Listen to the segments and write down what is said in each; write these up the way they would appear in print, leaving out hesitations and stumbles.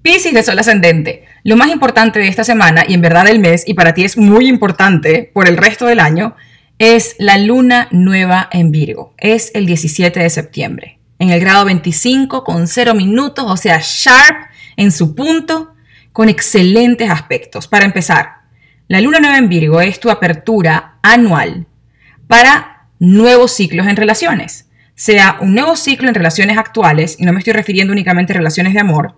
Piscis de Sol ascendente. Lo más importante de esta semana, y en verdad del mes, y para ti es muy importante por el resto del año, es la luna nueva en Virgo. Es el 17 de septiembre, en el grado 25, con 0 minutos, o sea, sharp en su punto, con excelentes aspectos. Para empezar, la luna nueva en Virgo es tu apertura anual para nuevos ciclos en relaciones. Sea un nuevo ciclo en relaciones actuales, y no me estoy refiriendo únicamente a relaciones de amor,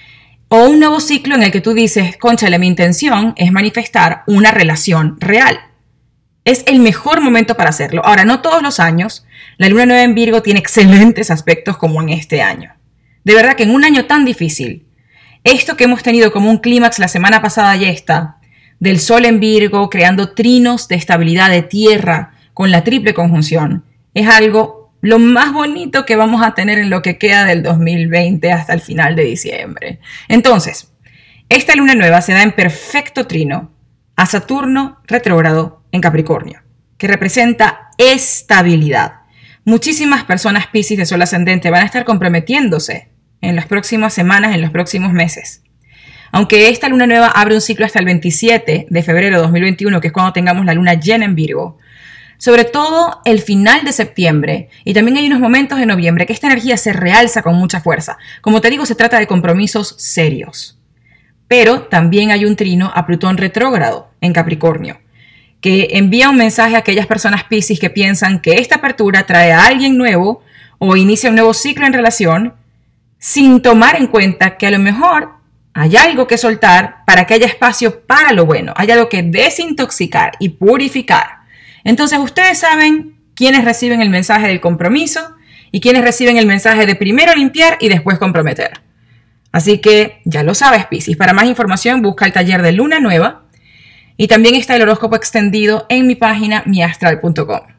o un nuevo ciclo en el que tú dices, cónchale, mi intención es manifestar una relación real. Es el mejor momento para hacerlo. Ahora, no todos los años la luna nueva en Virgo tiene excelentes aspectos como en este año. De verdad que en un año tan difícil, esto que hemos tenido como un clímax la semana pasada ya está, del Sol en Virgo creando trinos de estabilidad de tierra con la triple conjunción, es algo lo más bonito que vamos a tener en lo que queda del 2020 hasta el final de diciembre. Entonces, esta luna nueva se da en perfecto trino a Saturno retrógrado en Capricornio, que representa estabilidad. Muchísimas personas Piscis de Sol ascendente van a estar comprometiéndose en las próximas semanas, en los próximos meses. Aunque esta luna nueva abre un ciclo hasta el 27 de febrero de 2021, que es cuando tengamos la luna llena en Virgo, sobre todo el final de septiembre, y también hay unos momentos de noviembre que esta energía se realza con mucha fuerza. Como te digo, se trata de compromisos serios. Pero también hay un trino a Plutón retrógrado en Capricornio, que envía un mensaje a aquellas personas Piscis que piensan que esta apertura trae a alguien nuevo o inicia un nuevo ciclo en relación, sin tomar en cuenta que a lo mejor hay algo que soltar para que haya espacio para lo bueno, hay algo que desintoxicar y purificar. Entonces ustedes saben quiénes reciben el mensaje del compromiso y quiénes reciben el mensaje de primero limpiar y después comprometer. Así que ya lo sabes, Piscis. Para más información busca el taller de Luna Nueva y también está el horóscopo extendido en mi página miastral.com.